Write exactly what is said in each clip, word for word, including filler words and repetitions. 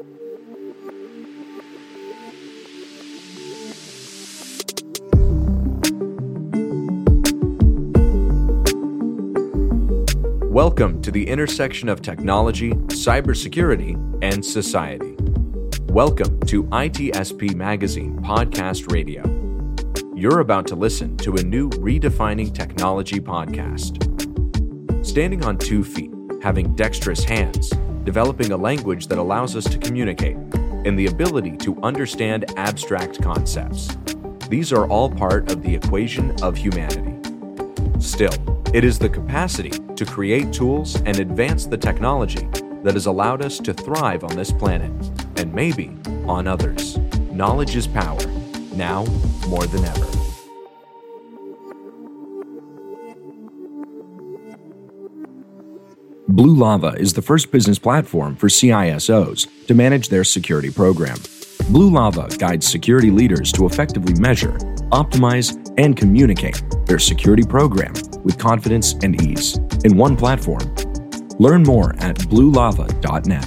Welcome to the intersection of technology, cybersecurity, and society. Welcome to I T S P Magazine Podcast Radio. You're about to listen to a new Redefining Technology podcast. Standing on two feet, having dexterous hands, developing a language that allows us to communicate, and the ability to understand abstract concepts. These are all part of the equation of humanity. Still, it is the capacity to create tools and advance the technology that has allowed us to thrive on this planet, and maybe on others. Knowledge is power, now more than ever. Blue Lava is the first business platform for C I S Os to manage their security program. Blue Lava guides security leaders to effectively measure, optimize, and communicate their security program with confidence and ease in one platform. Learn more at blue lava dot net.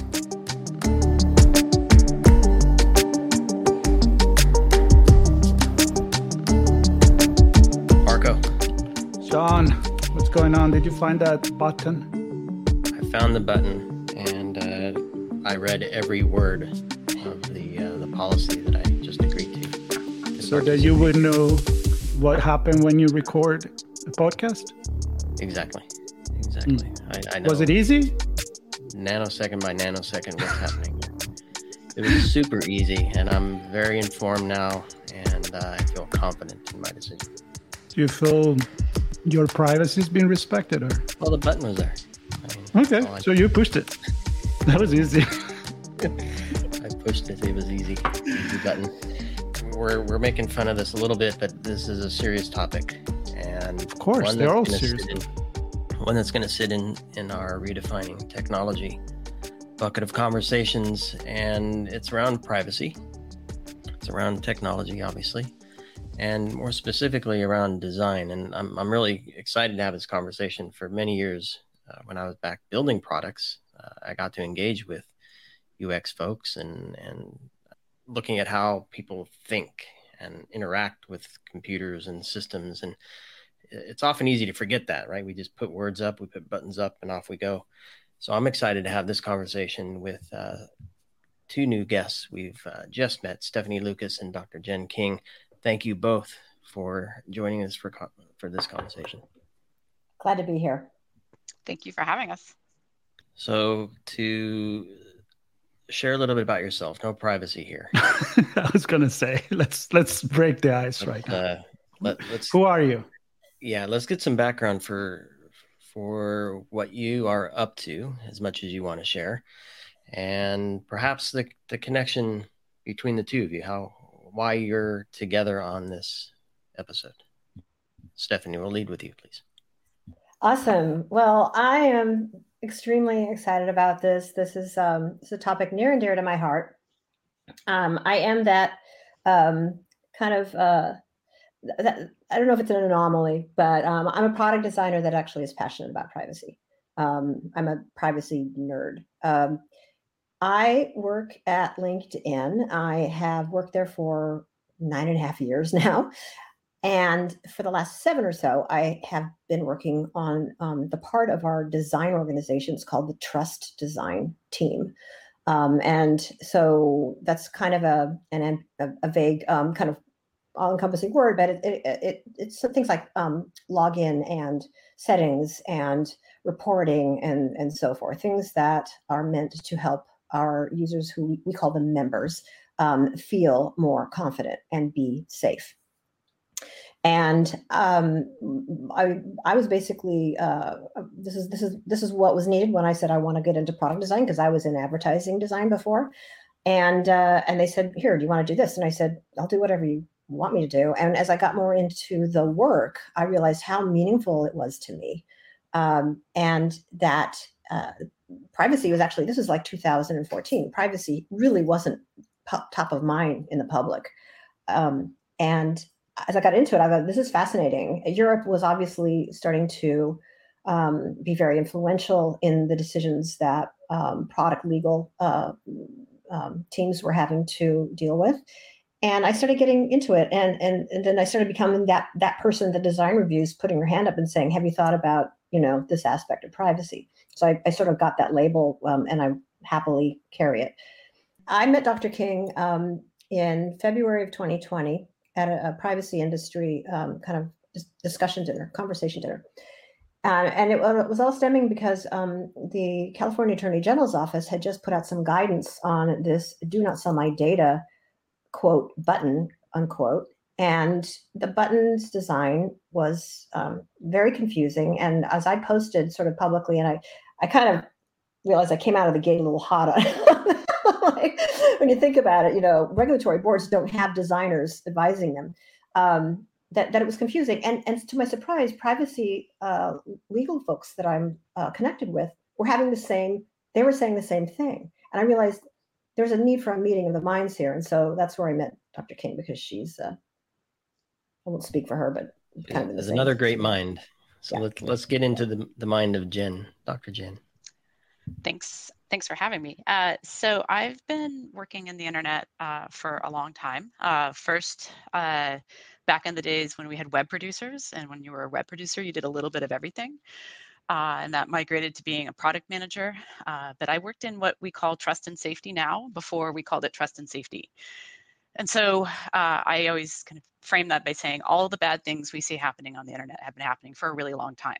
Marco. Sean, what's going on? Did you find that button? I found the button, and uh, I read every word of the uh, the policy that I just agreed to. So that you would know what happened when you record a podcast? Exactly. Exactly. Mm. I, I know. Was it easy? Nanosecond by nanosecond what's happening. It was super easy, and I'm very informed now, and uh, I feel confident in my decision. Do you feel your privacy is being respected? Or? Well, the button was there. I mean, okay, so you pushed it. That was easy. I pushed it. It was easy. Easy button. We're we're making fun of this a little bit, but this is a serious topic, and of course they're all serious. In, one that's going to sit in in our redefining technology bucket of conversations, and it's around privacy. It's around technology, obviously, and more specifically around design. And I'm I'm really excited to have this conversation. For many years, uh, when I was back building products, uh, I got to engage with U X folks and and. looking at how people think and interact with computers and systems. And it's often easy to forget that, right? We just put words up, we put buttons up, and off we go. So I'm excited to have this conversation with uh, two new guests. We've uh, just met, Stephanie Lucas and Doctor Jen King. Thank you both for joining us for, for this conversation. Glad to be here. Thank you for having us. So to share a little bit about yourself. No privacy here. I was going to say, let's let's break the ice right now. Uh, let, let's, Who are you? Yeah, let's get some background for for what you are up to, as much as you want to share, and perhaps the the connection between the two of you. How why you're together on this episode. Stephanie, we'll lead with you, please. Awesome. Well, I am extremely excited about this. This is um, it's a topic near and dear to my heart. Um, I am that um, kind of, uh, that, I don't know if it's an anomaly, but um, I'm a product designer that actually is passionate about privacy. Um, I'm a privacy nerd. Um, I work at LinkedIn. I have worked there for nine and a half years now. And for the last seven or so, I have been working on um, the part of our design organization. It's called the Trust Design Team. Um, and so that's kind of a, an, a, a vague um, kind of all-encompassing word, but it, it, it, it's things like um, login and settings and reporting and, and so forth, things that are meant to help our users, who we, we call them members, um, feel more confident and be safe. And um, I, I was basically uh, this is this is this is what was needed when I said I want to get into product design, because I was in advertising design before, and uh, and they said, here, do you want to do this? And I said, I'll do whatever you want me to do. And as I got more into the work, I realized how meaningful it was to me, um, and that uh, privacy was actually, this was like two thousand fourteen. Privacy really wasn't p- top of mind in the public, um, and as I got into it, I thought, this is fascinating. Europe was obviously starting to um, be very influential in the decisions that um, product legal uh, um, teams were having to deal with. And I started getting into it. And, and, and then I started becoming that, that person, the design reviews, putting her hand up and saying, have you thought about, you know, this aspect of privacy? So I, I sort of got that label um, and I happily carry it. I met Doctor King um, in February of twenty twenty at a, a privacy industry um, kind of dis- discussion dinner, conversation dinner. Uh, and it, it was all stemming because um, the California Attorney General's office had just put out some guidance on this do not sell my data, quote, button, unquote. And the button's design was um, very confusing. And as I posted sort of publicly, and I, I kind of realized I came out of the gate a little hot on it. Like, when you think about it, you know, regulatory boards don't have designers advising them. Um, that, that it was confusing. And, and to my surprise, privacy uh, legal folks that I'm uh, connected with were having the same, they were saying the same thing. And I realized there's a need for a meeting of the minds here. And so that's where I met Doctor King, because she's, uh, I won't speak for her, but kind of There's the another same. great mind. So Yeah. let's, let's get into the, the mind of Jen, Doctor Jen. Thanks. Thanks for having me. Uh, so I've been working in the internet uh, for a long time. Uh, first, uh, back in the days when we had web producers, and when you were a web producer, you did a little bit of everything. Uh, and that migrated to being a product manager. Uh, but I worked in what we call trust and safety now, before we called it trust and safety. And so uh, I always kind of frame that by saying all the bad things we see happening on the internet have been happening for a really long time.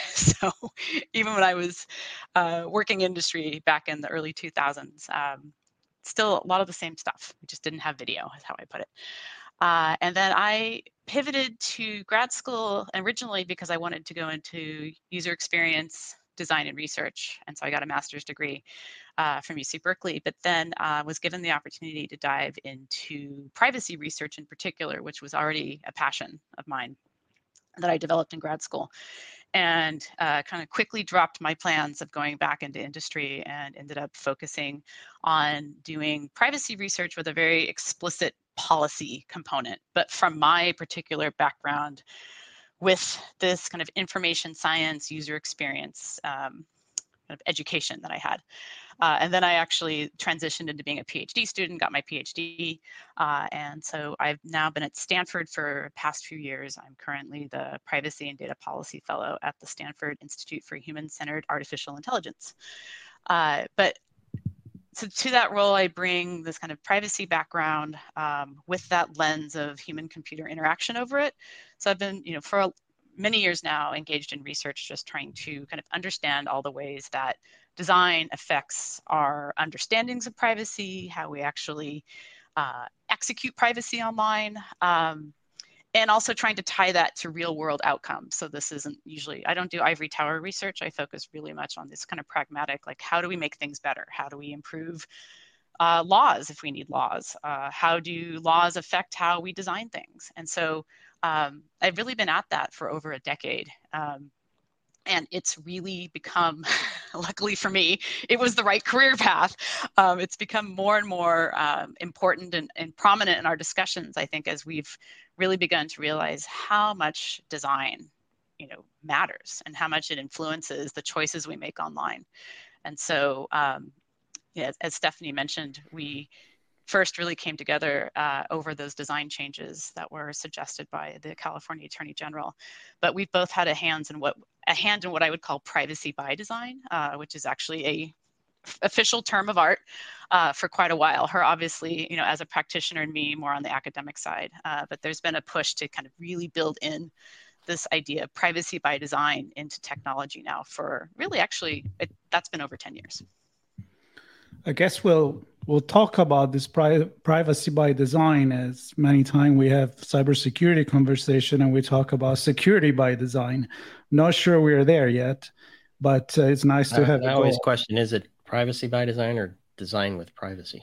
So even when I was uh, working industry back in the early two thousands, um, still a lot of the same stuff. We just didn't have video, is how I put it. Uh, and then I pivoted to grad school originally because I wanted to go into user experience design and research. And so I got a master's degree uh, from U C Berkeley, but then uh, was given the opportunity to dive into privacy research in particular, which was already a passion of mine that I developed in grad school. And uh, kind of quickly dropped my plans of going back into industry and ended up focusing on doing privacy research with a very explicit policy component. But from my particular background with this kind of information science, user experience um, kind of education that I had. Uh, and then I actually transitioned into being a PhD student, got my PhD. Uh, and so I've now been at Stanford for the past few years. I'm currently the Privacy and Data Policy Fellow at the Stanford Institute for Human-Centered Artificial Intelligence. Uh, but so to that role, I bring this kind of privacy background um, with that lens of human-computer interaction over it. So I've been, you know, for many years now engaged in research, just trying to kind of understand all the ways that design affects our understandings of privacy, how we actually uh, execute privacy online, um, and also trying to tie that to real world outcomes. So this isn't usually, I don't do ivory tower research. I focus really much on this kind of pragmatic, like how do we make things better? How do we improve uh, laws if we need laws? Uh, how do laws affect how we design things? And so um, I've really been at that for over a decade. Um, And it's really become, luckily for me, it was the right career path. Um, it's become more and more um, important and, and prominent in our discussions, I think, as we've really begun to realize how much design, you know, matters and how much it influences the choices we make online. And so, um, yeah, as Stephanie mentioned, we first really came together uh, over those design changes that were suggested by the California Attorney General. But we've both had a hands in what a hand in what I would call privacy by design, uh, which is actually a official term of art uh, for quite a while. Her obviously, you know, as a practitioner, and me more on the academic side. Uh, but there's been a push to kind of really build in this idea of privacy by design into technology now for really actually it, that's been over ten years. I guess we'll we'll talk about this pri- privacy by design, as many times we have cybersecurity conversation and we talk about security by design. Not sure we're there yet, but uh, it's nice to I, have. I always question: is it privacy by design or design with privacy?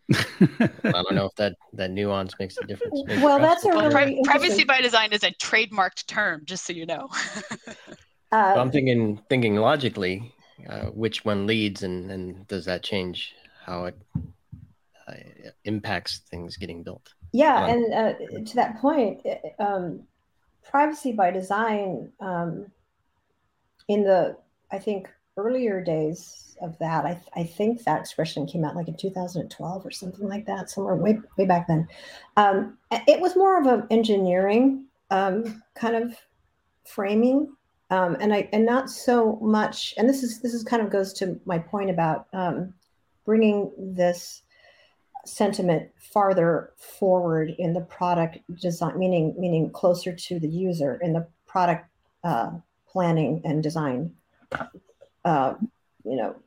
I don't know if that that nuance makes a difference. Maybe Well, that's a Well, really pri- privacy by design is a trademarked term, just so you know. uh, So I'm thinking thinking logically. Uh, which one leads, and, and does that change how it uh, impacts things getting built? Yeah, Um, and uh, to that point, um, privacy by design um, in the, I think, earlier days of that. I, I think that expression came out like in two thousand twelve or something like that, somewhere way, way back then. Um, it was more of an engineering um, kind of framing. Um, and I and not so much, and this is this is kind of goes to my point about um, bringing this sentiment farther forward in the product design, meaning meaning closer to the user in the product uh, planning and design, uh, you know,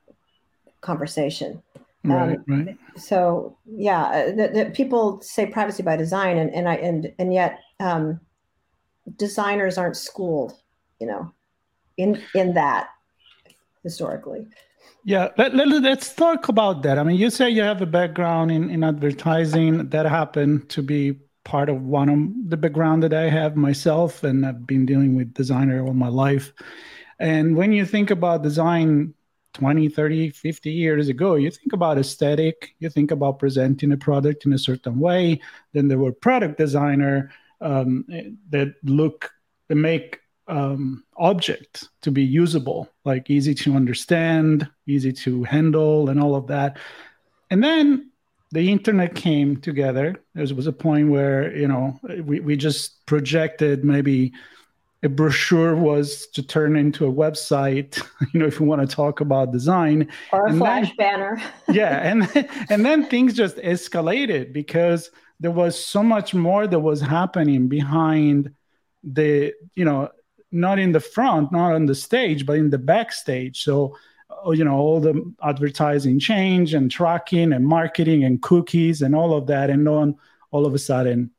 conversation. Right, um, right. So yeah, the, the people say privacy by design, and and I and and yet um, designers aren't schooled, you know, in in that historically. Yeah, let, let, let's talk about that. I mean, you say you have a background in, in advertising. That happened to be part of one of the background that I have myself, and I've been dealing with designer all my life. And when you think about design twenty, thirty, fifty years ago, you think about aesthetic, you think about presenting a product in a certain way. Then there were product designer um, that look, that make um, object to be usable, like easy to understand, easy to handle, and all of that. And then the internet came together. There was a point where, you know, we, we just projected maybe a brochure was to turn into a website, you know, if you want to talk about design. Or a and flash then, banner. yeah. And, and then things just escalated because there was so much more that was happening behind the, you know, not in the front, not on the stage, but in the backstage. So, you know, all the advertising change and tracking and marketing and cookies and all of that. And then all of a sudden,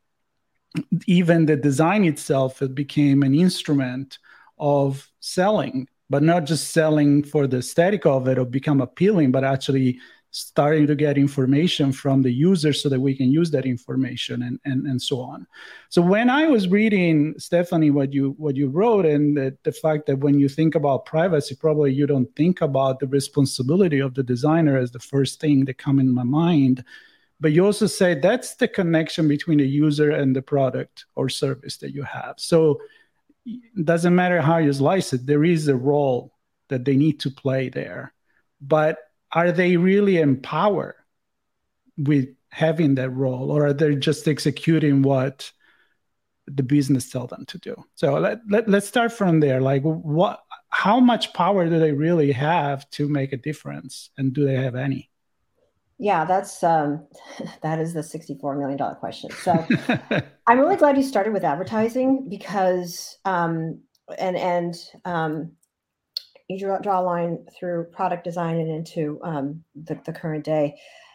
even the design itself, it became an instrument of selling, but not just selling for the aesthetic of it or become appealing, but actually starting to get information from the user so that we can use that information and, and, and so on. So when I was reading, Stephanie, what you what you wrote, and the, the fact that when you think about privacy, probably you don't think about the responsibility of the designer as the first thing that come in my mind. But you also say that's the connection between the user and the product or service that you have. So it doesn't matter how you slice it, there is a role that they need to play there. But are they really empowered with having that role, or are they just executing what the business tell them to do? So let, let, let's start from there. Like, what, how much power do they really have to make a difference? And do they have any? Yeah, that's um, that is the sixty-four million dollars question. So I'm really glad you started with advertising because, um, and, and um, you draw, draw a line through product design and into um, the, the current day.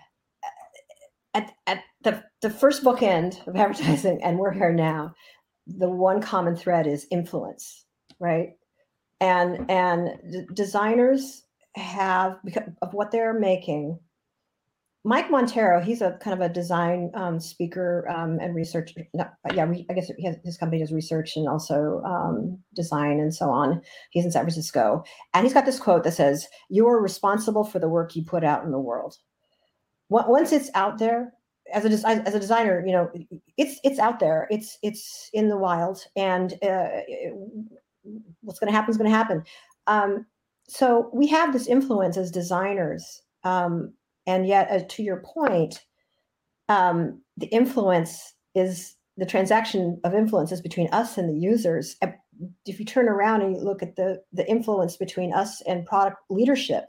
At, at the, the first bookend of advertising, and we're here now, the one common thread is influence, right? And, and d- designers have, because of what they're making. Mike Monteiro, he's a kind of a design um, speaker um, and researcher. No, yeah, I guess he has, his company does research and also um, design and so on. He's in San Francisco. And he's got this quote that says, "You are responsible for the work you put out in the world." Once it's out there, as a, as a designer, you know, it's it's out there. It's it's in the wild. And uh, what's going to happen is going to happen. Um, so we have this influence as designers. Um, And yet, uh, to your point, um, the influence is the transaction of influence is between us and the users. If you turn around and you look at the, the influence between us and product leadership,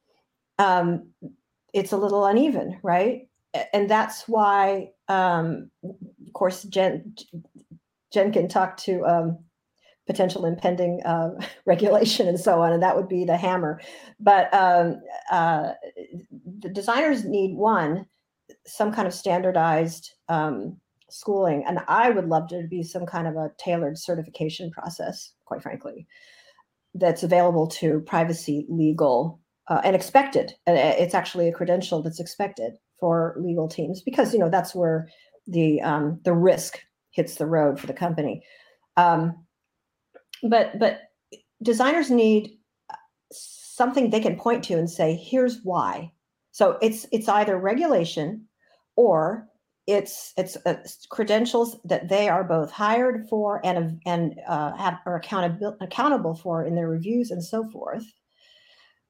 um, it's a little uneven, right? And that's why, um, of course, Jen, Jen can talk to um, potential impending uh, regulation and so on, and that would be the hammer. But um, uh, the designers need, one, some kind of standardized um, schooling, and I would love to be some kind of a tailored certification process, quite frankly, that's available to privacy, legal, uh, and expected. It's actually a credential that's expected for legal teams because, you know, that's where the um, the risk hits the road for the company. Um, But but designers need something they can point to and say, here's why. So it's it's either regulation or it's it's uh, credentials that they are both hired for and and uh, have are accountable accountable for in their reviews and so forth.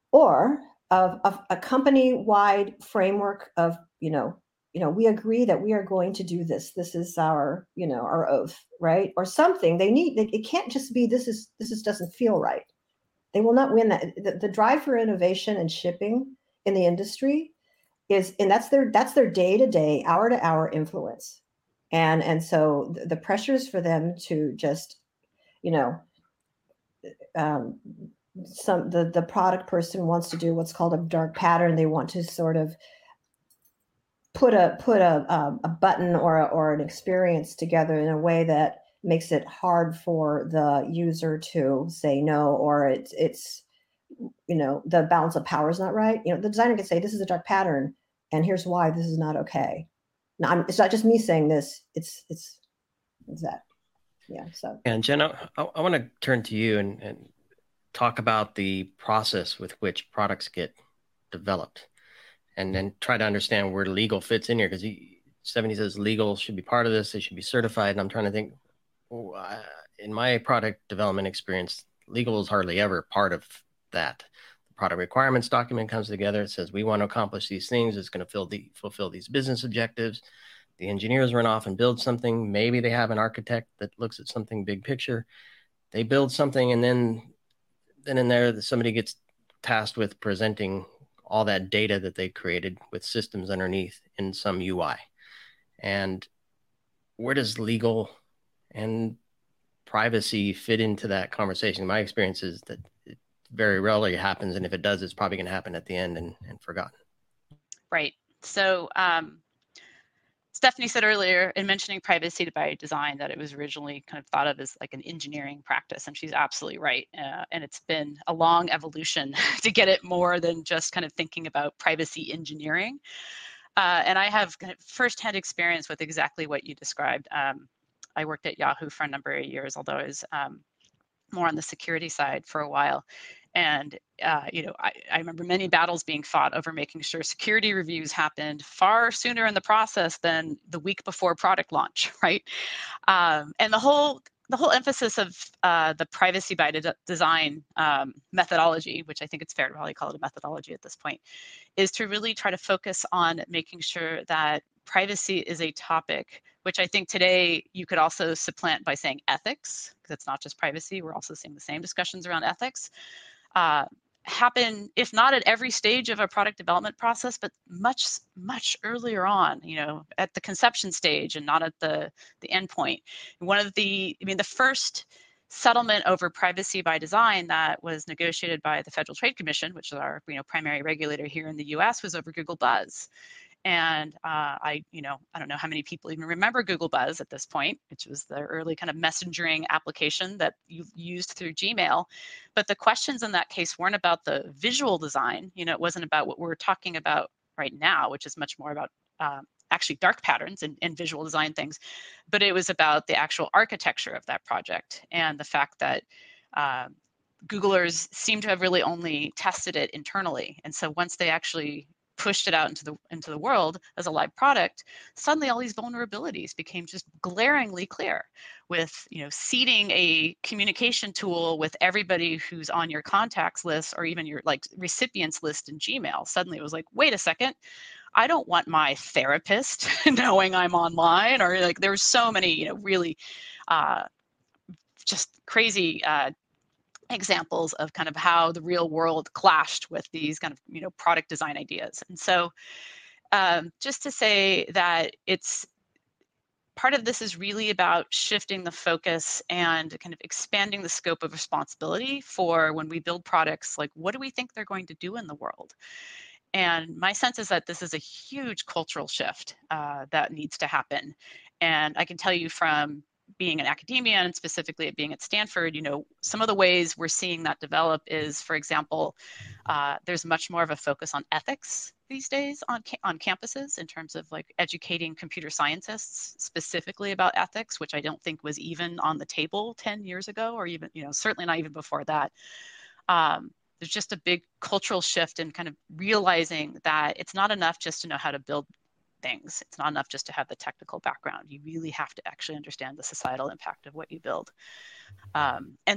or of, of a company-wide framework of, you know, you know, we agree that we are going to do this. This is our, you know, our oath, right? Or something. They need. It can't just be this is this is doesn't feel right. They will not win that. The, the drive for innovation and shipping in the industry is, and that's their that's their day to day, hour to hour influence, and and so the, the pressures for them to just, you know, um, some the the product person wants to do what's called a dark pattern. They want to sort of put a put a a, a button or a, or an experience together in a way that makes it hard for the user to say no, or it's it's you know, the balance of power is not right. You know, the designer can say this is a dark pattern, and here's why this is not okay. Now, I'm, it's not just me saying this. It's it's it's that. Yeah. So. And Jenna, I, I want to turn to you and, and talk about the process with which products get developed, and then try to understand where legal fits in here. Because Stephanie says legal should be part of this; they should be certified. And I'm trying to think. Oh, uh, in my product development experience, legal is hardly ever part of that. The product requirements document comes together. It says we want to accomplish these things. It's going to fill the, fulfill these business objectives. The engineers run off and build something. Maybe they have an architect that looks at something big picture. They build something, and then then in there somebody gets tasked with presenting all that data that they created with systems underneath in some U I. And where does legal and privacy fit into that conversation? My experience is that it very rarely happens, and if it does, it's probably going to happen at the end and, and forgotten. Right. So um, Stephanie said earlier in mentioning privacy by design that it was originally kind of thought of as like an engineering practice, and she's absolutely right. Uh, and it's been a long evolution to get it more than just kind of thinking about privacy engineering. Uh, and I have kind of firsthand experience with exactly what you described. Um, I worked at Yahoo for a number of years, although I was um, more on the security side for a while. And, uh, you know, I, I remember many battles being fought over making sure security reviews happened far sooner in the process than the week before product launch, right? Um, and the whole the whole emphasis of uh, the privacy by de- design um, methodology, which I think it's fair to probably call it a methodology at this point, is to really try to focus on making sure that privacy is a topic, which I think today you could also supplant by saying ethics, because it's not just privacy. We're also seeing the same discussions around ethics uh, happen, if not at every stage of a product development process, but much, much earlier on, you know, at the conception stage and not at the, the end point. One of the, I mean, the first settlement over privacy by design that was negotiated by the Federal Trade Commission, which is our, you know, primary regulator here in the U S, was over Google Buzz. And uh, I, you know, I don't know how many people even remember Google Buzz at this point, which was the early kind of messaging application that you used through Gmail. But the questions in that case weren't about the visual design. You know, it wasn't about what we're talking about right now, which is much more about um, actually dark patterns and, and visual design things. But it was about the actual architecture of that project and the fact that uh, Googlers seem to have really only tested it internally. And so once they actually pushed it out into the into the world as a live product, suddenly all these vulnerabilities became just glaringly clear. With, you know, seeding a communication tool with everybody who's on your contacts list or even your like recipients list in Gmail, suddenly it was like, wait a second, I don't want my therapist knowing I'm online. Or like there were so many, you know, really uh, just crazy uh, examples of kind of how the real world clashed with these kind of, you know, product design ideas. And so um, just to say that it's part of this is really about shifting the focus and kind of expanding the scope of responsibility for when we build products, like what do we think they're going to do in the world? And my sense is that this is a huge cultural shift uh, that needs to happen. And I can tell you from being in academia and specifically at being at Stanford, you know, some of the ways we're seeing that develop is, for example, uh, there's much more of a focus on ethics these days on ca- on campuses in terms of like educating computer scientists specifically about ethics, which I don't think was even on the table ten years ago, or even, you know, certainly not even before that. Um, there's just a big cultural shift in kind of realizing that it's not enough just to know how to build things. It's not enough just to have the technical background. You really have to actually understand the societal impact of what you build. Um, and that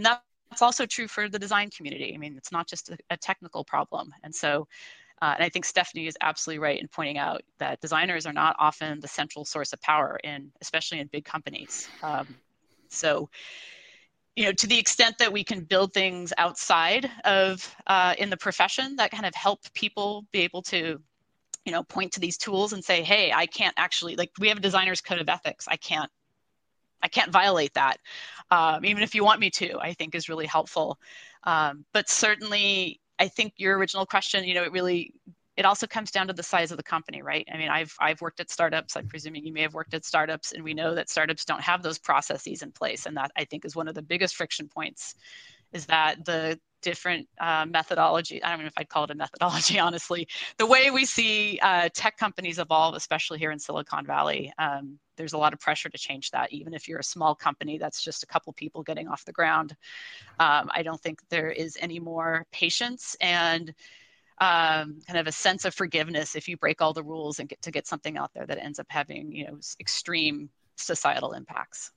it's also true for the design community. I mean, it's not just a, a technical problem. And so, uh, and I think Stephanie is absolutely right in pointing out that designers are not often the central source of power in, especially in big companies. Um, so, you know, to the extent that we can build things outside of, uh, in the profession that kind of help people be able to, you know, point to these tools and say, hey, I can't actually, like, we have a designer's code of ethics. I can't, I can't violate that. Um, even if you want me to, I think is really helpful. Um, but certainly, I think your original question, you know, it really, it also comes down to the size of the company, right? I mean, I've I've worked at startups. I'm presuming you may have worked at startups, and we know that startups don't have those processes in place, and that I think is one of the biggest friction points. Is that the different uh, methodology? I don't know if I'd call it a methodology, honestly. The way we see uh, tech companies evolve, especially here in Silicon Valley, um, there's a lot of pressure to change that. Even if you're a small company that's just a couple people getting off the ground, um, I don't think there is any more patience and um, kind of a sense of forgiveness if you break all the rules and get to get something out there that ends up having, you know, extreme societal impacts.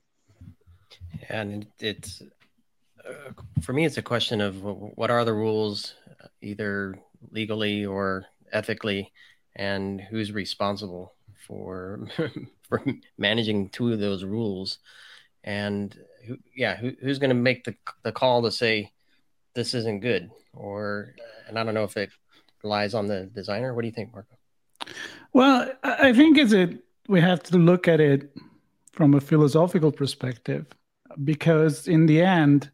And it's uh, for me, it's a question of what are the rules, either legally or ethically, and who's responsible for for managing two of those rules, and who, yeah, who, who's going to make the the call to say this isn't good, or and I don't know if it lies on the designer. What do you think, Marco? Well, I think it's a we have to look at it from a philosophical perspective, because in the end,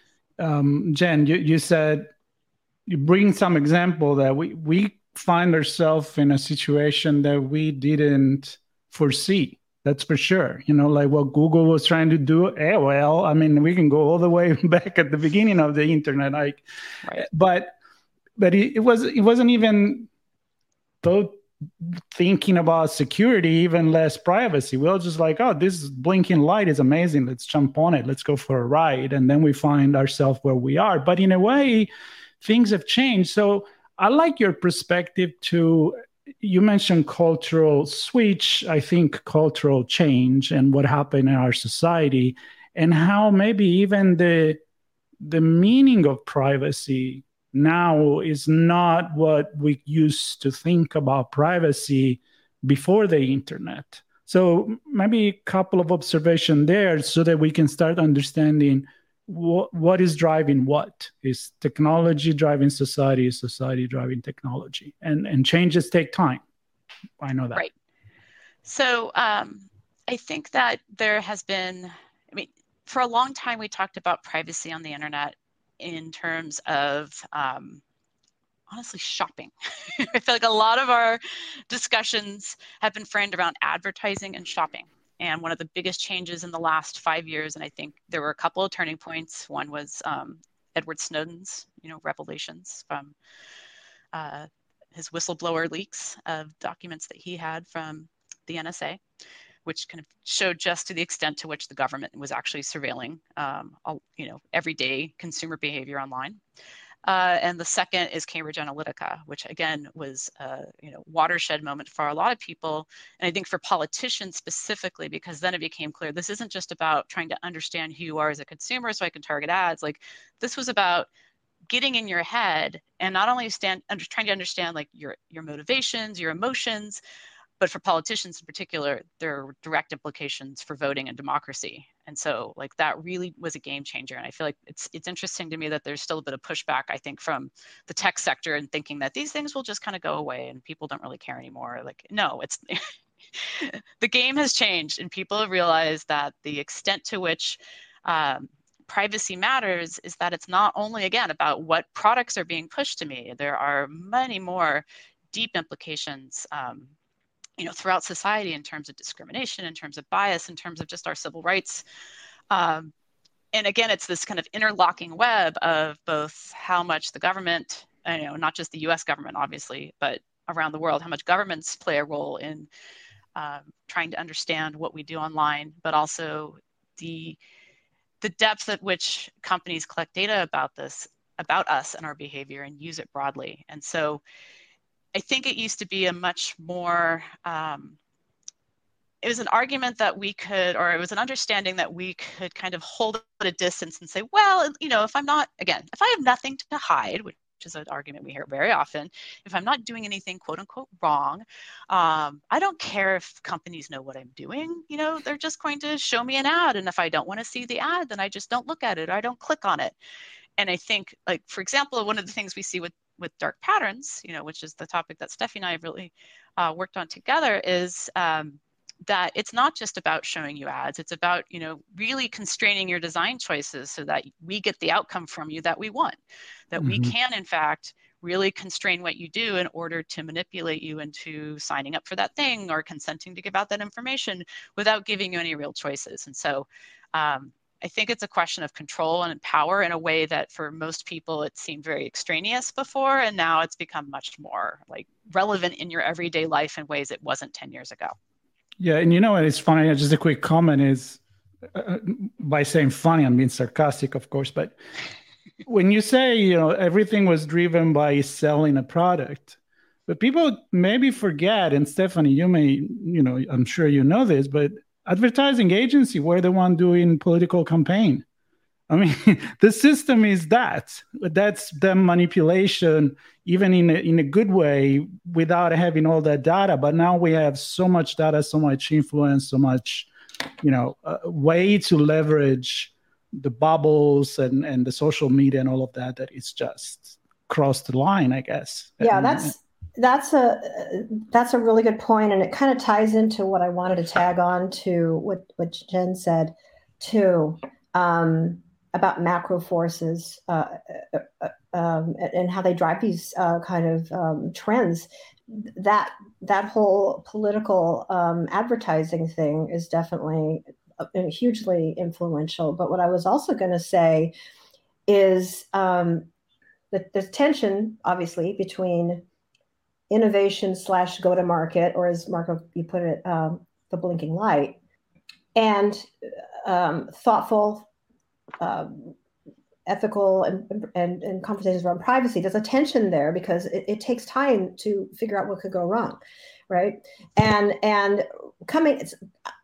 um, Jen, you, you said you bring some example that we we find ourselves in a situation that we didn't foresee. That's for sure. You know, like what Google was trying to do. Eh, well, I mean, we can go all the way back at the beginning of the internet. Like, right. but but it, it was it wasn't even both thinking about security, even less privacy. We were just like, oh, this blinking light is amazing. Let's jump on it. Let's go for a ride. And then we find ourselves where we are. But in a way, things have changed. So I like your perspective to, you mentioned cultural switch, I think cultural change and what happened in our society, and how maybe even the the meaning of privacy now is not what we used to think about privacy before the internet. So maybe a couple of observations there so that we can start understanding what, what is driving what. Is technology driving society? Is society driving technology? And, and changes take time. I know that. Right. So um, I think that there has been, I mean, for a long time, we talked about privacy on the internet in terms of, um, honestly, shopping. I feel like a lot of our discussions have been framed around advertising and shopping. And one of the biggest changes in the last five years, and I think there were a couple of turning points. One was um, Edward Snowden's, you know, revelations from uh, his whistleblower leaks of documents that he had from the N S A, which kind of showed just to the extent to which the government was actually surveilling, um, all, you know, everyday consumer behavior online. Uh, and the second is Cambridge Analytica, which again was a you know watershed moment for a lot of people, and I think for politicians specifically, because then it became clear this isn't just about trying to understand who you are as a consumer so I can target ads. Like, this was about getting in your head and not only stand under, trying to understand like your your motivations, your emotions, but for politicians in particular, there are direct implications for voting and democracy. And so like that really was a game changer. And I feel like it's it's interesting to me that there's still a bit of pushback, I think, from the tech sector and thinking that these things will just kind of go away and people don't really care anymore. Like, no, it's the game has changed, and people have realized that the extent to which um, privacy matters is that it's not only, again, about what products are being pushed to me. There are many more deep implications um, you know, throughout society in terms of discrimination, in terms of bias, in terms of just our civil rights. Um, and again, it's this kind of interlocking web of both how much the government, you know, not just the U S government, obviously, but around the world, how much governments play a role in um, trying to understand what we do online, but also the, the depth at which companies collect data about this, about us and our behavior, and use it broadly. And so I think it used to be a much more um, it was an argument that we could, or it was an understanding that we could kind of hold at a distance and say, well, you know, if I'm not, again, if I have nothing to hide, which is an argument we hear very often, if I'm not doing anything quote unquote wrong, um, I don't care if companies know what I'm doing. You know, they're just going to show me an ad. And if I don't want to see the ad, then I just don't look at it, or I don't click on it. And I think, like, for example, one of the things we see with with dark patterns, you know, which is the topic that Steffi and I have really uh, worked on together, is um, that it's not just about showing you ads. It's about, you know, really constraining your design choices so that we get the outcome from you that we want, that mm-hmm. we can, in fact, really constrain what you do in order to manipulate you into signing up for that thing or consenting to give out that information without giving you any real choices. And so um, I think it's a question of control and power in a way that for most people, it seemed very extraneous before. And now it's become much more like relevant in your everyday life in ways it wasn't ten years ago. Yeah. And you know, it's funny, just a quick comment is uh, by saying funny, I'm being sarcastic, of course, but when you say, you know, everything was driven by selling a product, but people maybe forget, and Stephanie, you may, you know, I'm sure you know this, but advertising agency were the one doing political campaign. I mean, the system is that. That's the manipulation, even in a, in a good way, without having all that data. But now we have so much data, so much influence, so much, you know, uh, way to leverage the bubbles and, and the social media and all of that, that it's just crossed the line, I guess. Yeah, and, that's that's a that's a really good point, and it kind of ties into what I wanted to tag on to what, what Jen said too, um, about macro forces uh, uh, um, and how they drive these uh, kind of um, trends. That that whole political um, advertising thing is definitely hugely influential. But what I was also going to say is um, that there's tension, obviously, between innovation slash go to market, or as Marco, you put it, um, the blinking light, and um, thoughtful, um, ethical, and, and, and conversations around privacy. There's a tension there because it, it takes time to figure out what could go wrong, right? And and coming, it's,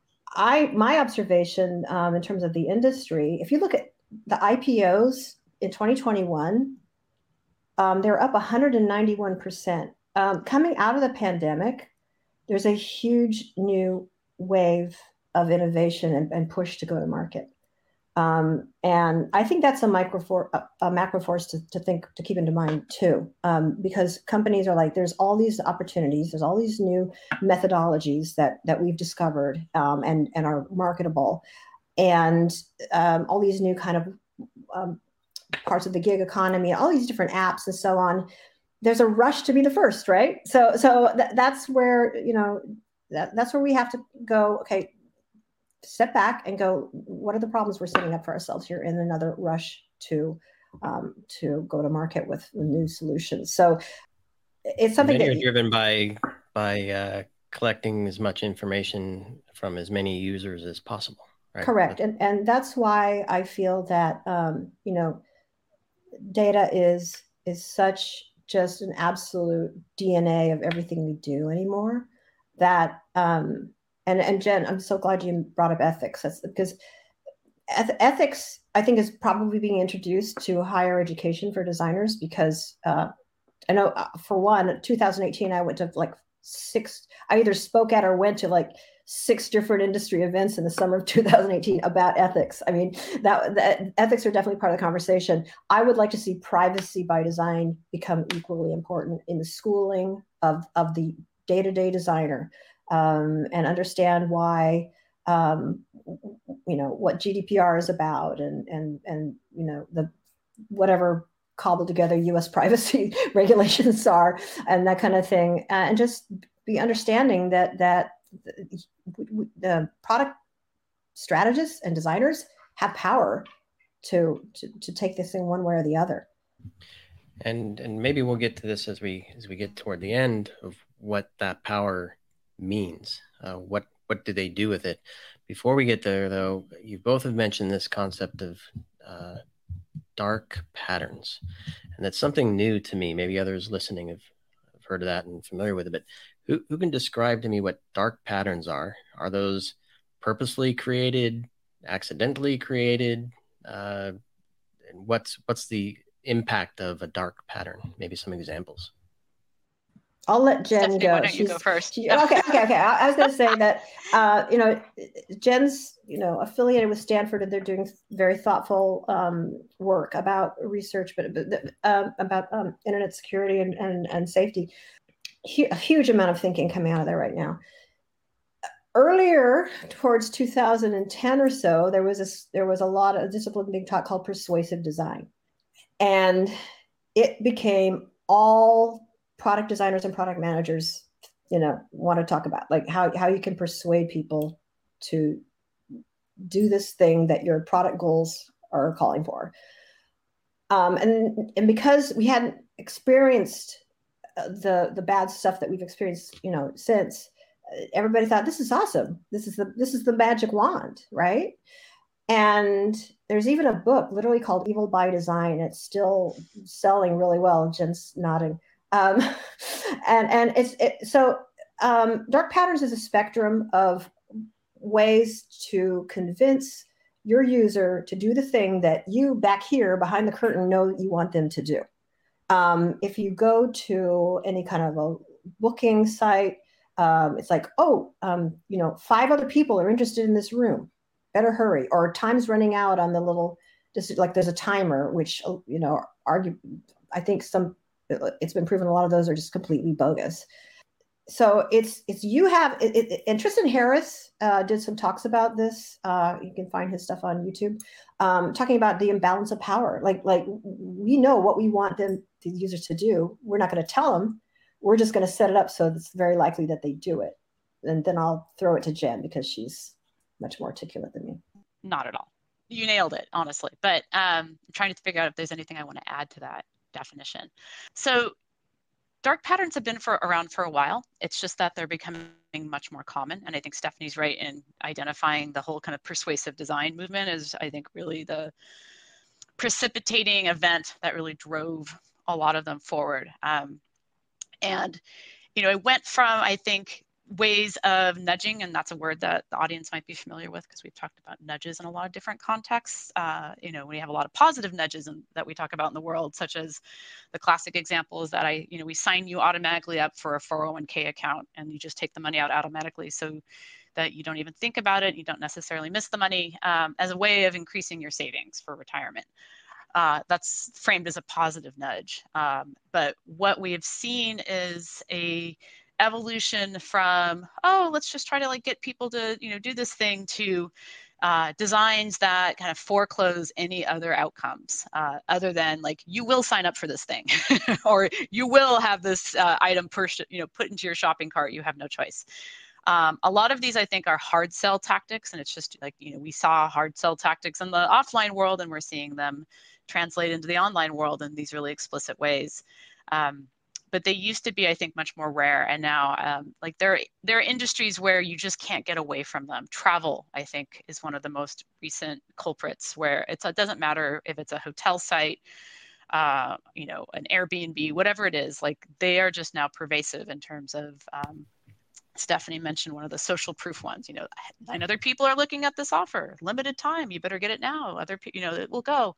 I my observation um, in terms of the industry, if you look at the I P Os in twenty twenty-one, um, they're up one hundred ninety-one percent. Um, coming out of the pandemic, there's a huge new wave of innovation and, and push to go to market. Um, and I think that's a micro for, a, a macro force to, to think, to keep into mind too, um, because companies are like, there's all these opportunities, there's all these new methodologies that that we've discovered um, and and are marketable, and um, all these new kind of um, parts of the gig economy, all these different apps and so on. There's a rush to be the first, right? So so th- that's where you know that, that's where we have to go. Okay. Step back and go, what are the problems we're setting up for ourselves here in another rush to um, to go to market with new solutions? So it's something Many that are driven by by uh, collecting as much information from as many users as possible. Right? Correct, and and that's why I feel that um, you know data is is such just an absolute D N A of everything we do anymore. That um, And and Jen, I'm so glad you brought up ethics. That's because eth- ethics, I think, is probably being introduced to higher education for designers because uh, I know uh, for one, two thousand eighteen, I went to like six, I either spoke at or went to like six different industry events in the summer of two thousand eighteen about ethics. I mean, that, that ethics are definitely part of the conversation. I would like to see privacy by design become equally important in the schooling of, of the day-to-day designer. Um, and understand why, um, you know, what G D P R is about, and and and you know the whatever cobbled together U S privacy regulations are, and that kind of thing, uh, and just be understanding that that the, the product strategists and designers have power to, to to take this thing one way or the other. And and maybe we'll get to this as we as we get toward the end of what that power means. Uh, what what do they do with it? Before we get there, though, you both have mentioned this concept of uh, dark patterns, and that's something new to me. Maybe others listening have, have heard of that and familiar with it. But Who, who can describe to me what dark patterns are? Are those purposely created, accidentally created? Uh, and what's what's the impact of a dark pattern? Maybe some examples. I'll let Jen Stephanie, go. why don't you She's, go first? She, okay, okay, okay. I, I was going to say that, uh, you know, Jen's, you know, affiliated with Stanford, and they're doing very thoughtful um, work about research, but, but uh, about um, internet security and, and, and safety. H- a huge amount of thinking coming out of there right now. Earlier, towards two thousand ten or so, there was a, there was a lot of discipline being taught called persuasive design. And it became all product designers and product managers, you know, want to talk about, like how, how you can persuade people to do this thing that your product goals are calling for. Um, and, and because we hadn't experienced the, the bad stuff that we've experienced, you know, since, everybody thought, this is awesome. This is the, this is the magic wand, right? And there's even a book literally called Evil by Design. It's still selling really well. Jen's nodding. Um, and and it's it, so um, dark patterns is a spectrum of ways to convince your user to do the thing that you back here behind the curtain know you want them to do. Um, if you go to any kind of a booking site, um, it's like, oh, um, you know, five other people are interested in this room. Better hurry, or time's running out on the little, just like there's a timer, which, you know, argue, I think some, it's been proven a lot of those are just completely bogus. So it's, it's, you have, it, it, and Tristan Harris uh, did some talks about this. Uh, you can find his stuff on YouTube, um, talking about the imbalance of power. Like, like we know what we want them, the users to do. We're not going to tell them. We're just going to set it up so it's very likely that they do it. And then I'll throw it to Jen because she's much more articulate than me. Not at all. You nailed it, honestly. But um, I'm trying to figure out if there's anything I want to add to that definition. So dark patterns have been for around for a while. It's just that they're becoming much more common. And I think Stephanie's right in identifying the whole kind of persuasive design movement is, I think, really the precipitating event that really drove a lot of them forward. Um, and, you know, it went from, I think, ways of nudging, and that's a word that the audience might be familiar with because we've talked about nudges in a lot of different contexts. Uh, you know, we have a lot of positive nudges in, that we talk about in the world, such as the classic example is that I, you know, we sign you automatically up for a four oh one k account, and you just take the money out automatically so that you don't even think about it. You don't necessarily miss the money, um, as a way of increasing your savings for retirement. Uh, that's framed as a positive nudge. Um, but what we have seen is a evolution from, oh, let's just try to like get people to, you know, do this thing, to uh, designs that kind of foreclose any other outcomes uh, other than like, you will sign up for this thing or you will have this uh, item per, you know, put into your shopping cart. You have no choice. Um, a lot of these, I think, are hard sell tactics, and it's just like, you know, we saw hard sell tactics in the offline world, and we're seeing them translate into the online world in these really explicit ways. Um, but they used to be, I think, much more rare. And now, um, like there, there are industries where you just can't get away from them. Travel, I think, is one of the most recent culprits, where it's, it doesn't matter if it's a hotel site, uh, you know, an Airbnb, whatever it is, like they are just now pervasive in terms of, um, Stephanie mentioned one of the social proof ones, you know, nine other people are looking at this offer, limited time, you better get it now. Other people, you know, it will go.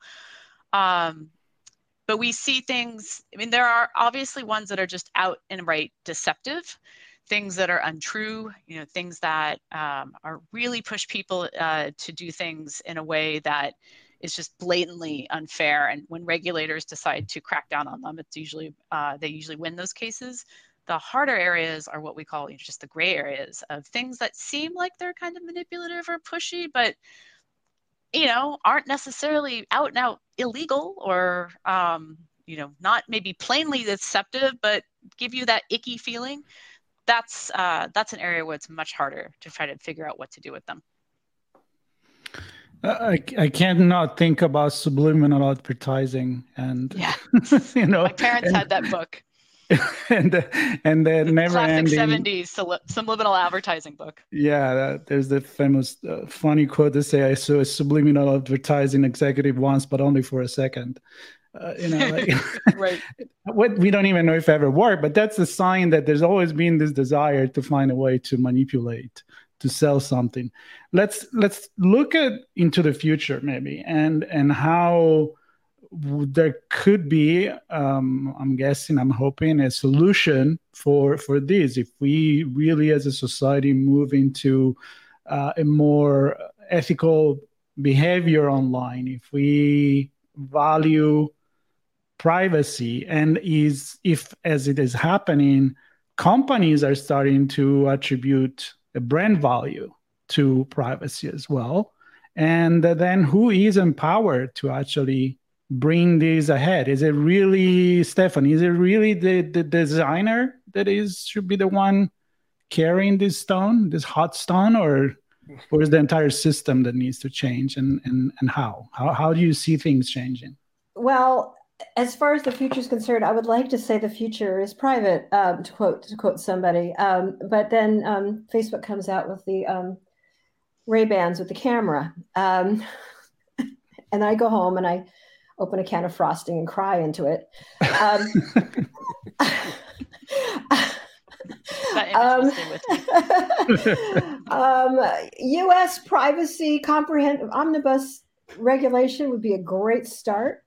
Um, But we see things, I mean, there are obviously ones that are just out and right deceptive, things that are untrue, you know, things that um, are really push people uh, to do things in a way that is just blatantly unfair. And when regulators decide to crack down on them, it's usually, uh, they usually win those cases. The harder areas are what we call, you know, just the gray areas of things that seem like they're kind of manipulative or pushy, but you know, aren't necessarily out and out illegal or, um, you know, not maybe plainly deceptive, but give you that icky feeling. That's uh, that's an area where it's much harder to try to figure out what to do with them. I, I cannot think about subliminal advertising, and yeah, you know, my parents and, had that book. and and the, the never classic ending seventies subliminal advertising book. Yeah, that, there's the famous uh, funny quote to say, "I saw a subliminal advertising executive once, but only for a second." Uh, you know, like, right. what we don't even know if it ever worked, but that's a sign that there's always been this desire to find a way to manipulate, to sell something. Let's let's look at into the future maybe, and and how there could be, um, I'm guessing, I'm hoping, a solution for for this. If we really, as a society, move into uh, a more ethical behavior online, if we value privacy, and is if, as it is happening, companies are starting to attribute a brand value to privacy as well, and then who is empowered to actually bring these ahead? Is it really, Stephanie, is it really the, the designer that is should be the one carrying this stone, this hot stone, or or is the entire system that needs to change, and and, and how? how how do you see things changing? Well, as far as the future is concerned, I would like to say the future is private, um, to quote to quote somebody. Um, but then um, Facebook comes out with the um, Ray-Bans with the camera, um, and I go home and I open a can of frosting and cry into it. Um, um, um, U S privacy comprehensive omnibus regulation would be a great start.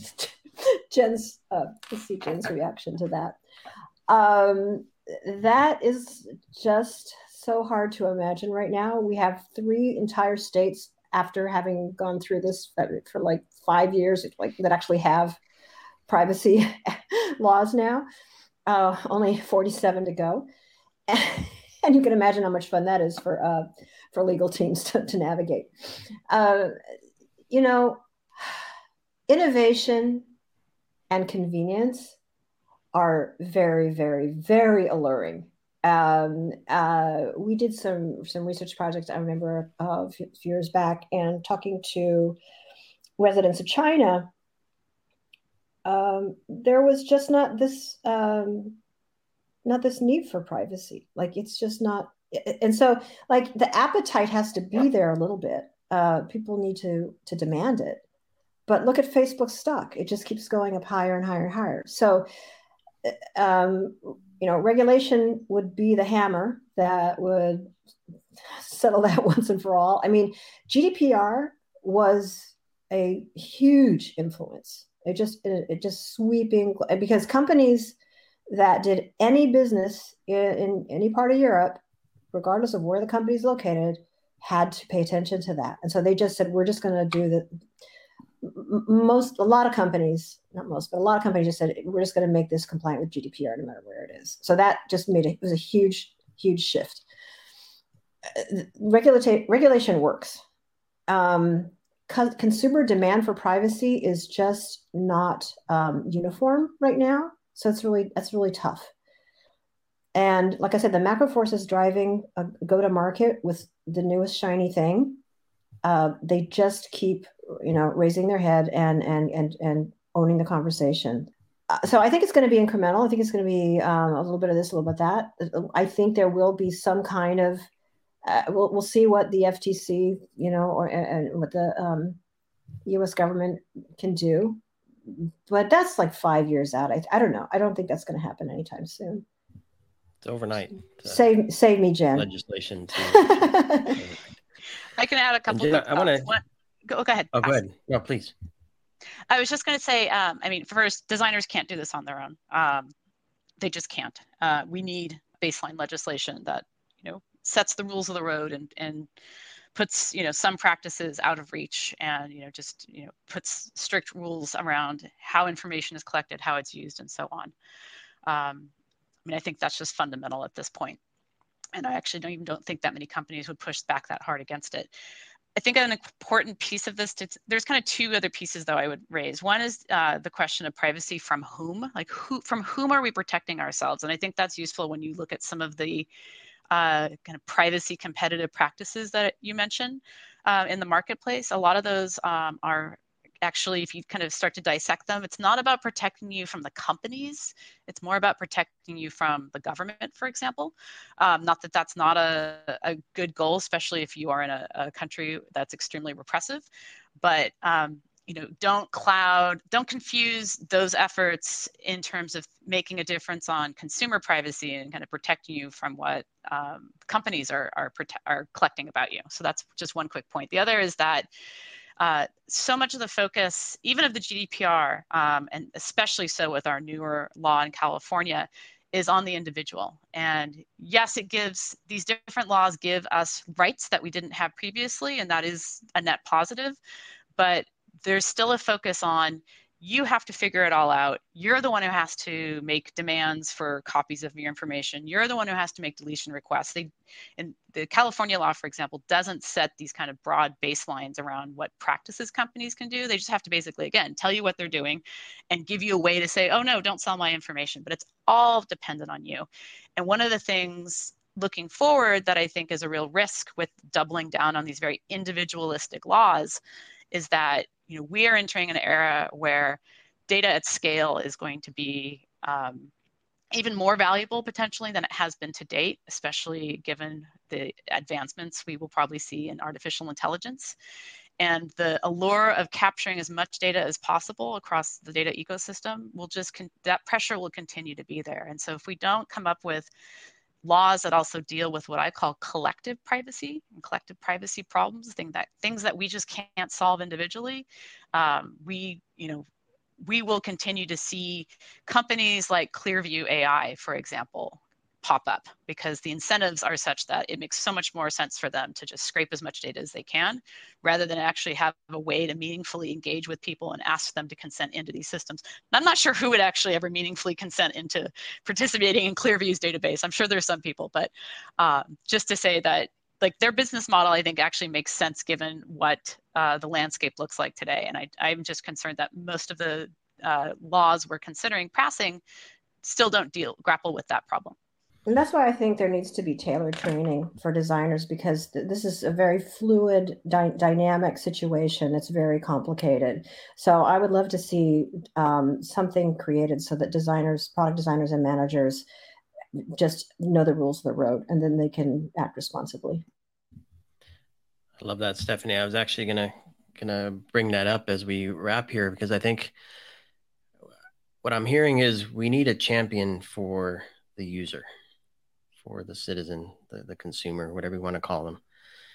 Jen's, uh, let's see Jen's reaction to that. Um, that is just so hard to imagine right now. We have three entire states, after having gone through this for like five years, like that actually have privacy laws now. Uh, only forty-seven to go, and you can imagine how much fun that is for uh, for legal teams to, to navigate. Uh, you know, innovation and convenience are very, very, very alluring. Um, uh, we did some some research projects, I remember, uh, a few years back, and talking to residents of China, um, there was just not this um, not this need for privacy. Like, it's just not, and so like the appetite has to be there a little bit. Uh, people need to to demand it. But look at Facebook's stock; it just keeps going up higher and higher and higher. So, um, you know, regulation would be the hammer that would settle that once and for all. I mean, G D P R was a huge influence. It just it, it just sweeping, because companies that did any business in, in any part of Europe, regardless of where the company is located, had to pay attention to that. And so they just said, we're just going to do the most, a lot of companies, not most, but a lot of companies just said, we're just going to make this compliant with G D P R no matter where it is. So that just made it, it was a huge, huge shift. Uh, regulate, regulation works. Um, co- consumer demand for privacy is just not um, uniform right now. So it's really, that's really tough. And like I said, the macro forces driving a go-to-market with the newest shiny thing. Uh, they just keep, you know, raising their head and and and and owning the conversation. Uh, so I think it's going to be incremental. I think it's going to be um, a little bit of this, a little bit of that. I think there will be some kind of. Uh, we'll we'll see what the F T C, you know, or and what the um, U S government can do. But that's like five years out. I I don't know. I don't think that's going to happen anytime soon. It's overnight. Save save me, Jen. Legislation. To, I can add a couple. Jen, of I want to go. Go ahead. Oh, go ahead. No, please. I was just going to say. Um, I mean, first, designers can't do this on their own. Um, they just can't. Uh, we need baseline legislation that, you know, sets the rules of the road and and puts, you know, some practices out of reach, and, you know, just, you know, puts strict rules around how information is collected, how it's used, and so on. Um, I mean, I think that's just fundamental at this point. And I actually don't even don't think that many companies would push back that hard against it. I think an important piece of this, to, there's kind of two other pieces though I would raise. One is uh, the question of privacy from whom, like who, from whom are we protecting ourselves? And I think that's useful when you look at some of the uh, kind of privacy competitive practices that you mentioned uh, in the marketplace. A lot of those um, are actually, if you kind of start to dissect them, it's not about protecting you from the companies. It's more about protecting you from the government, for example. Um, not that that's not a, a good goal, especially if you are in a, a country that's extremely repressive. But, um, you know, don't cloud, don't confuse those efforts in terms of making a difference on consumer privacy and kind of protecting you from what um, companies are are, prote- are collecting about you. So that's just one quick point. The other is that uh, so much of the focus, even of the G D P R, um, and especially so with our newer law in California, is on the individual. And yes, it gives, these different laws give us rights that we didn't have previously, and that is a net positive, but there's still a focus on, you have to figure it all out. You're the one who has to make demands for copies of your information. You're the one who has to make deletion requests. They, and the California law, for example, doesn't set these kind of broad baselines around what practices companies can do. They just have to basically, again, tell you what they're doing and give you a way to say, oh no, don't sell my information. But it's all dependent on you. And one of the things looking forward that I think is a real risk with doubling down on these very individualistic laws is that, you know, we are entering an era where data at scale is going to be um, even more valuable potentially than it has been to date, especially given the advancements we will probably see in artificial intelligence. And the allure of capturing as much data as possible across the data ecosystem will just, con- that pressure will continue to be there. And so if we don't come up with laws that also deal with what I call collective privacy and collective privacy problems, thing that things that we just can't solve individually, um, we, you know, we will continue to see companies like Clearview A I, for example, pop up because the incentives are such that it makes so much more sense for them to just scrape as much data as they can, rather than actually have a way to meaningfully engage with people and ask them to consent into these systems. And I'm not sure who would actually ever meaningfully consent into participating in Clearview's database. I'm sure there's some people, but uh, just to say that, like, their business model, I think, actually makes sense given what uh, the landscape looks like today. And I, I'm just concerned that most of the uh, laws we're considering passing still don't deal grapple with that problem. And that's why I think there needs to be tailored training for designers, because th- this is a very fluid, dy- dynamic situation. It's very complicated. So I would love to see um, something created so that designers, product designers and managers just know the rules of the road, and then they can act responsibly. I love that, Stephanie. I was actually gonna gonna bring that up as we wrap here, because I think what I'm hearing is we need a champion for the user, for the citizen, the, the consumer, whatever you want to call them.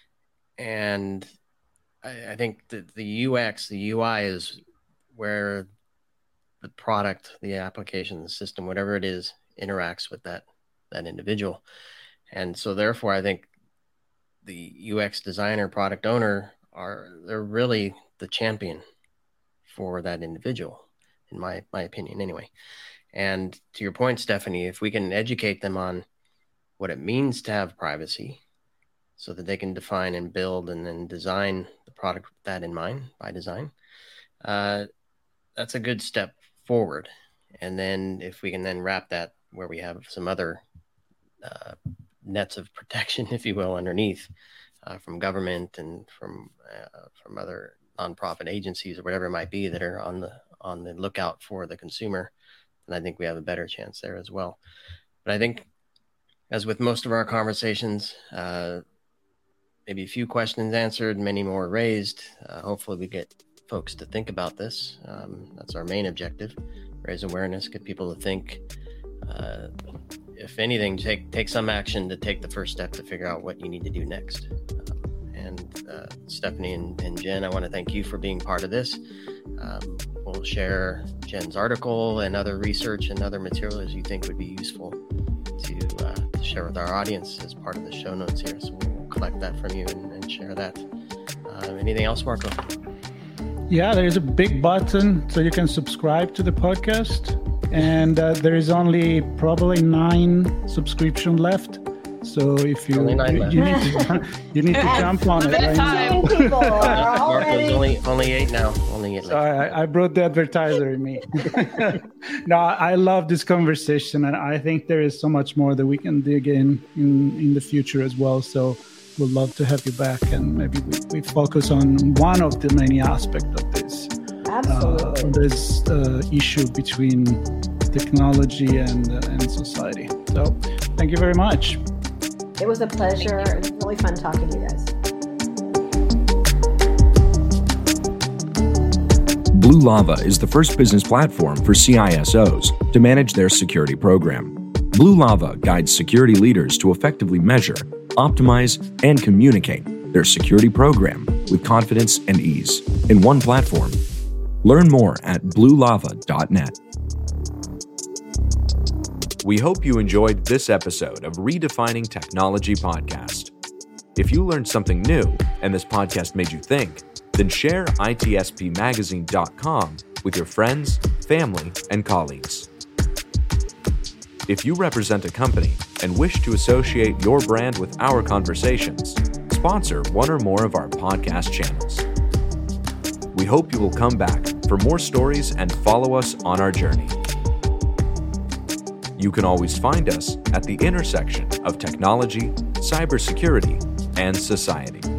And I, I think that the U X, the U I is where the product, the application, the system, whatever it is, interacts with that, that individual. And so therefore, I think the U X designer, product owner, are they're really the champion for that individual, in my, my opinion anyway. And to your point, Stephanie, if we can educate them on what it means to have privacy so that they can define and build and then design the product with that in mind by design, uh, that's a good step forward. And then if we can then wrap that where we have some other uh, nets of protection, if you will, underneath uh, from government and from uh, from other nonprofit agencies or whatever it might be that are on the on the lookout for the consumer, then I think we have a better chance there as well. But I think, as with most of our conversations, uh, maybe a few questions answered, many more raised. Uh, hopefully we get folks to think about this. Um, that's our main objective, raise awareness, get people to think. Uh, if anything, take take some action to take the first step to figure out what you need to do next. Um, and uh, Stephanie and, and Jen, I want to thank you for being part of this. Um, we'll share Jen's article and other research and other materials you think would be useful to, uh, to share with our audience as part of the show notes here. So we'll collect that from you and, and share that. Uh, anything else, Marco? Yeah, there is a big button so you can subscribe to the podcast. And uh, there is only probably nine subscription left. So if you you, you need to you need to jump on it right now. People are already... only only eight now. Only eight. Sorry, I, I brought the advertiser in me. No, I love this conversation, and I think there is so much more that we can dig in in, in the future as well. So we'd love to have you back, and maybe we, we focus on one of the many aspects of this. Absolutely. Uh, this uh, issue between technology and uh, and society. So thank you very much. It was a pleasure. It was really fun talking to you guys. Blue Lava is the first business platform for C I S Os to manage their security program. Blue Lava guides security leaders to effectively measure, optimize, and communicate their security program with confidence and ease in one platform. Learn more at blue lava dot net. We hope you enjoyed this episode of Redefining Technology podcast. If you learned something new and this podcast made you think, then share I T S P magazine dot com with your friends, family, and colleagues. If you represent a company and wish to associate your brand with our conversations, sponsor one or more of our podcast channels. We hope you will come back for more stories and follow us on our journey. You can always find us at the intersection of technology, cybersecurity, and society.